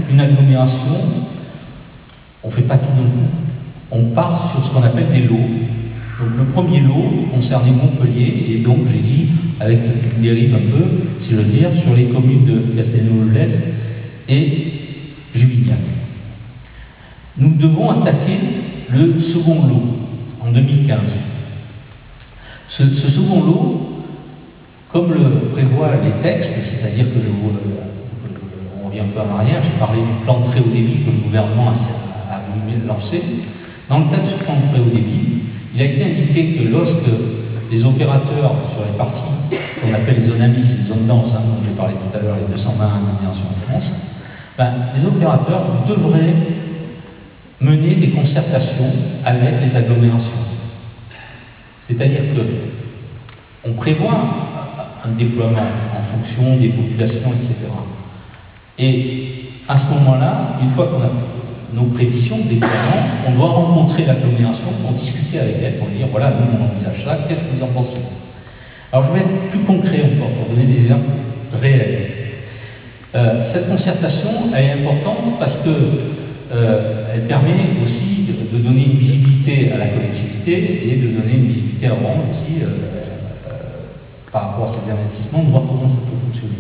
une agglomération, on ne fait pas tout d'un coup. On part sur ce qu'on appelle des lots. Donc le premier lot concernait Montpellier, et donc j'ai dit, avec une dérive un peu, si je veux dire, sur les communes de Castelnau-le-Lez et Juvignac. Nous devons attaquer le second lot en 2015. Ce second lot, comme le prévoient les textes, c'est-à-dire que on revient un peu en arrière, j'ai parlé du plan de très haut débit que le gouvernement a voulu lancer. Dans le cadre de ce plan de très haut débit, il a été indiqué que lorsque les opérateurs sur les parties qu'on appelle les zones AMIS, les zones denses, dont j'ai parlé tout à l'heure, les 220 agglomérations en France, les opérateurs devraient mener des concertations avec les agglomérations. C'est-à-dire qu'on prévoit un déploiement en fonction des populations, etc. Et à ce moment-là, une fois qu'on a nos prévisions de déploiement, on doit rencontrer l'agglomération pour discuter avec elle, pour lui dire voilà, nous on envisage ça, qu'est-ce que vous en pensez? Alors je vais être plus concret encore pour donner des exemples réels. Cette concertation elle est importante parce que elle permet aussi de donner une visibilité à la collectivité et de donner une visibilité à Orange aussi par rapport à ces investissements, de voir comment ça peut fonctionner.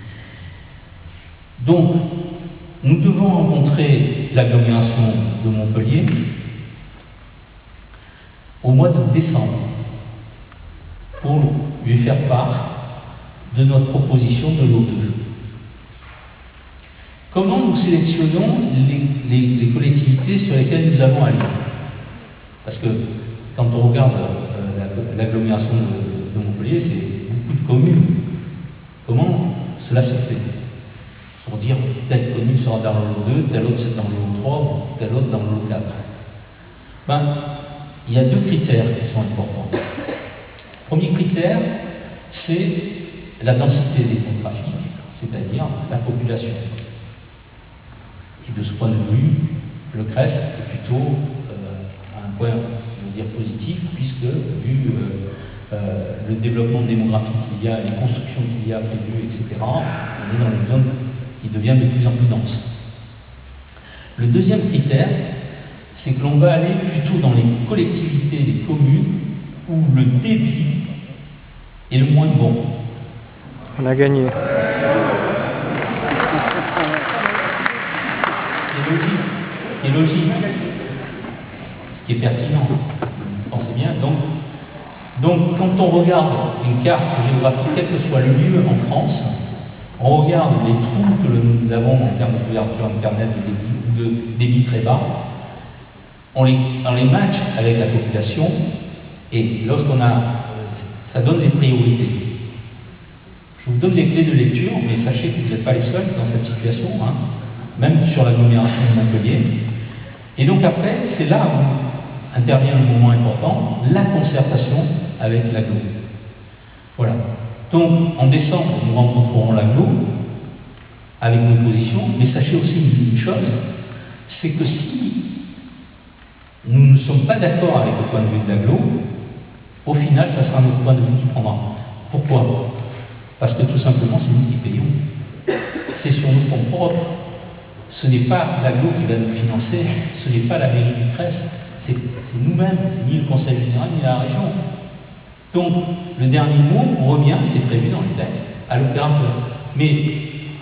Donc, nous devons rencontrer l'agglomération de Montpellier au mois de décembre pour lui faire part de notre proposition de l'O2. Comment nous sélectionnons les collectivités sur lesquelles nous allons aller? Parce que quand on regarde l'agglomération de Montpellier, c'est beaucoup de communes. Comment cela se fait? Pour dire telle commune sera dans le lot 2, telle autre dans le lot 3, telle autre dans le lot 4. Il y a deux critères qui sont importants. Le premier critère, c'est la densité démographique, c'est-à-dire la population. Et de ce point de vue, le CRES est plutôt un point, je veux dire, positif, puisque vu le développement démographique qu'il y a, les constructions qu'il y a prévues, etc., on est dans une zone qui devient de plus en plus dense. Le deuxième critère, c'est que l'on va aller plutôt dans les collectivités, les communes, où le débit est le moins bon. On a gagné. Ce qui est logique, ce qui est pertinent, vous pensez bien. Donc, quand on regarde une carte géographique, quel que soit le lieu en France, on regarde les trous que nous avons en termes de couverture Internet de débit très bas, on les match avec la population, et lorsqu'on a, ça donne des priorités. Je vous donne des clés de lecture, mais sachez que vous n'êtes pas les seuls dans cette situation, même sur l'agglomération de Montpellier. Et donc après, c'est là où intervient le moment important, la concertation avec l'agglo. Voilà. Donc, en décembre, nous rencontrerons l'agglo avec nos positions, mais sachez aussi une chose, c'est que si nous ne sommes pas d'accord avec le point de vue de l'agglo, au final, ça sera notre point de vue qui prendra. Pourquoi? Parce que tout simplement, c'est nous qui payons. C'est sur nos fonds propres. Ce n'est pas l'agglo qui va nous financer, ce n'est pas la mairie du CRES, c'est nous-mêmes, c'est ni le Conseil général ni la région. Donc, le dernier mot, on revient, c'est prévu dans les textes, à l'opérateur. Mais